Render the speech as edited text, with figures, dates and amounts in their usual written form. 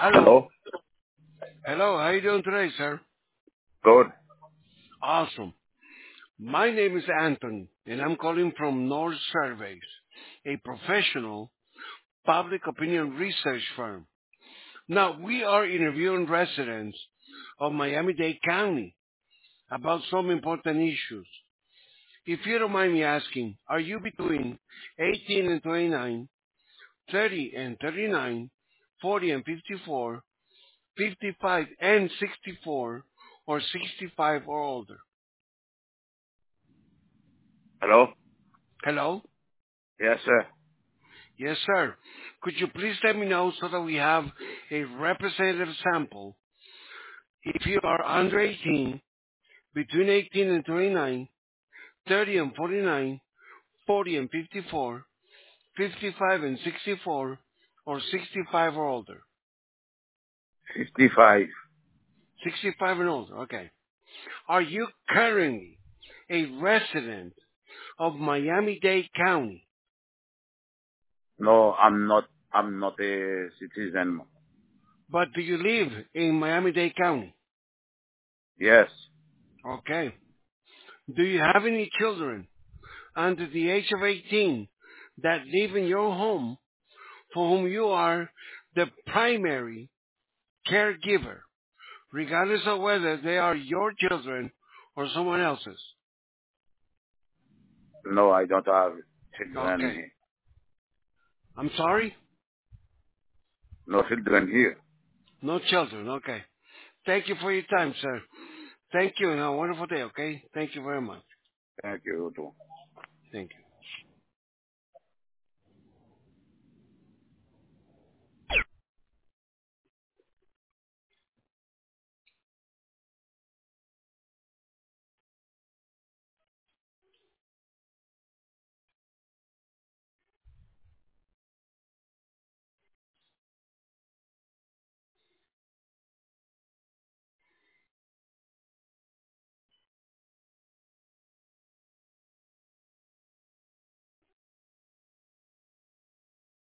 Hello. Hello? Hello. How you doing today, sir? Good. Awesome. My name is Anthony, and I'm calling from North Surveys, a professional public opinion research firm. Now, we are interviewing residents of Miami-Dade County about some important issues. If you don't mind me asking, are you between 18 and 29, 30 and 39, 40 and 54, 55 and 64, or 65 or older? Hello? Hello? Yes, sir. Yes, sir. Could you please let me know so that we have a representative sample if you are under 18, between 18 and 29, 30 and 49, 40 and 54, 55 and 64, or 65 or older? 55. 65 and older, okay. Are you currently a resident of Miami-Dade County, No, I'm not a citizen. but do you live in Miami-Dade County? Yes. Okay. Do you have any children under the age of 18 that live in your home for whom you are the primary caregiver, regardless of whether they are your children or someone else's? No, I don't have children Okay. here. I'm sorry? No children here. No children. Okay. Thank you for your time, sir. Thank you and have a wonderful day, okay? Thank you very much. Thank you, too. Thank you.